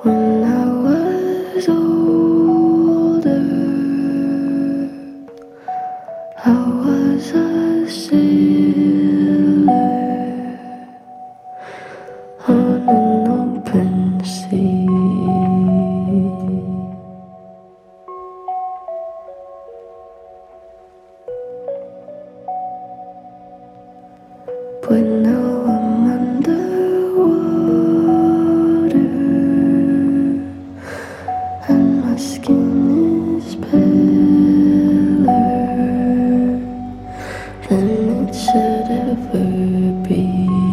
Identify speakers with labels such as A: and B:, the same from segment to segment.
A: When I was older, I was a sailor on an open sea. But now I'm underwater and my skin is paler than it should ever be.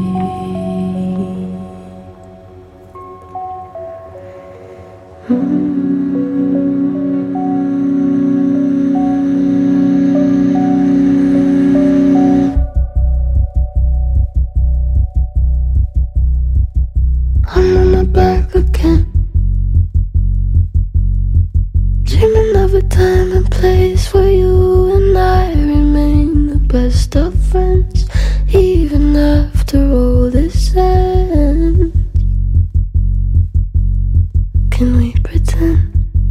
A: I'm on my back again, dreaming of a time and place where you and I remain the best of friends, even after all this ends. Can we pretend?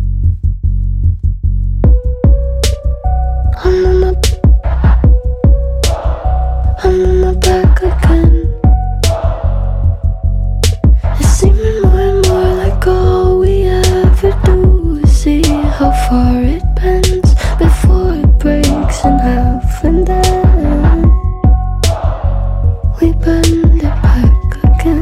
A: I'm on my back again. It's seeming more and more like all we ever do is see how far it bends before it breaks in half, and then we bend it back again.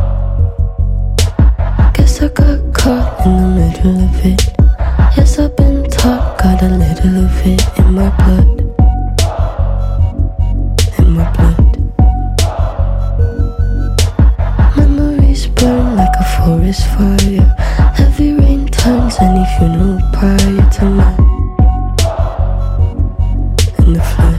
A: Guess I got caught in the middle of it. Yes, I've been taught, got a little of it in my blood. In my blood. Memories burn like a forest fire. Heavy rain turns any funeral prior to mine. In the flood.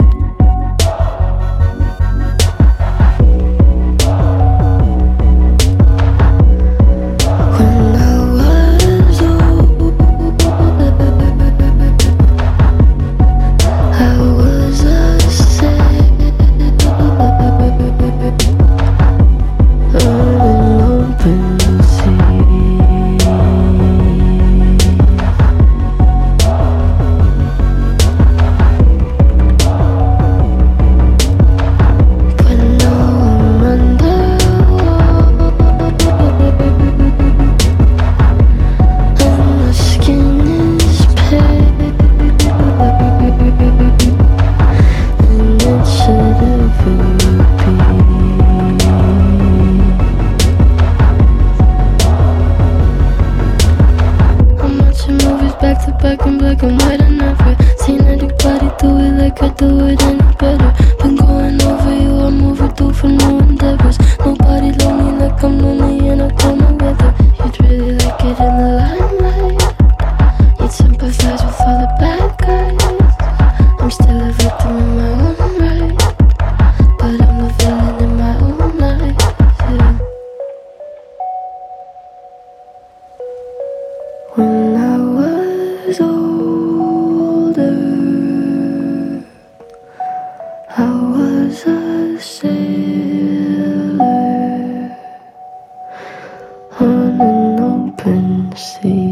A: When I was older, I was a sailor on an open sea. But now I'm underwater and my skin is pale and it should ever be. I'm watching movies back to back in black and white. I never seen anybody do it like I do it any better. Been going over you, I'm overdue for new endeavors. Nobody love me like I'm lonely and I don't know whether you'd really like it in the limelight. You'd sympathize with all the bad guys. I'm still a victim in my own right, but I'm the villain in my own life, yeah. When I was older, I was a sailor on an open sea.